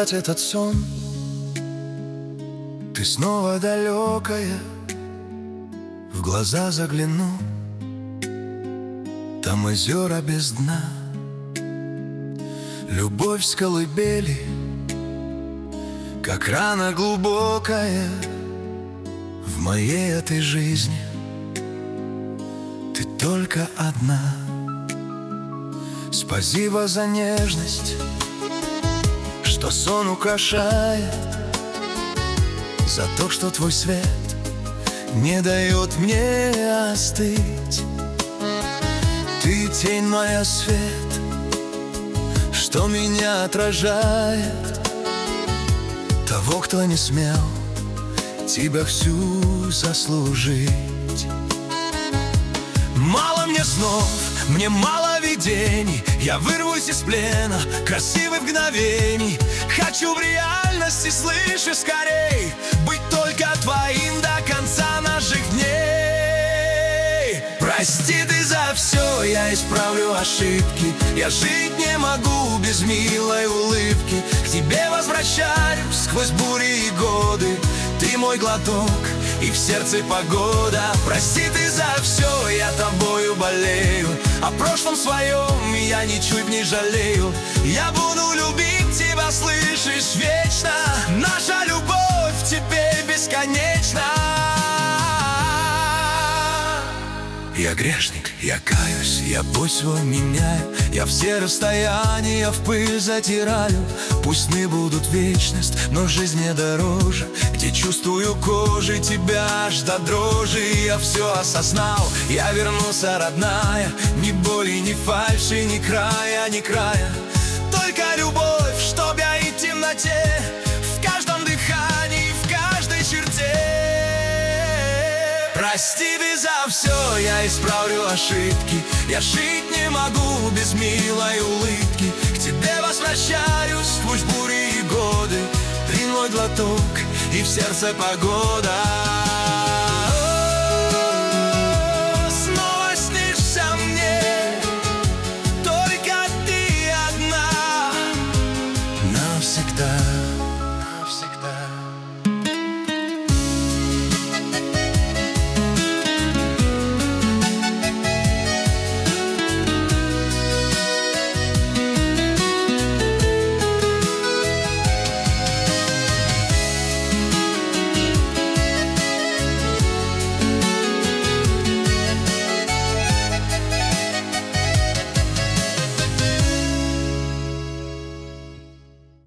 забрать этот сон. Ты снова далекая, в глаза загляну, там озера без дна. Любовь с колыбели, как рана глубокая в моей этой жизни. Ты только одна. Спасибо за нежность, что сон украшает, за то, что твой свет не дает мне остыть. Ты тень моя, свет, что меня отражает, того, кто не смел тебя всю заслужить. Мало мне снов, мне мало видений, я вырвусь из плена красивых мгновений. Хочу в реальности, слышишь, скорей быть только твоим до конца наших дней. Прости ты за все, я исправлю ошибки, я жить не могу без милой улыбки. К тебе возвращаюсь сквозь бури и годы, ты мой глоток и в сердце погода. Прости ты за все, я тобою болею, о прошлом своем я ничуть не жалею. Я буду любить тебя, слышишь, вечно, наша любовь теперь бесконечна. Я грешник, я каюсь, я путь свой меняю, я все расстояния в пыль затираю. Пусть сны будут вечность, но жизнь мне дороже, где чувствую кожей тебя аж до дрожи. Я все осознал, я вернулся, родная, ни боли, ни фальши, ни края, ни края. Только любовь, чтоб я и в темноте, в каждом дыхании, в каждой черте. Прости ты за все, я исправлю ошибки, я жить не могу без милой улыбки. К тебе возвращаюсь сквозь бури и годы, ты мой глоток и в сердце погода.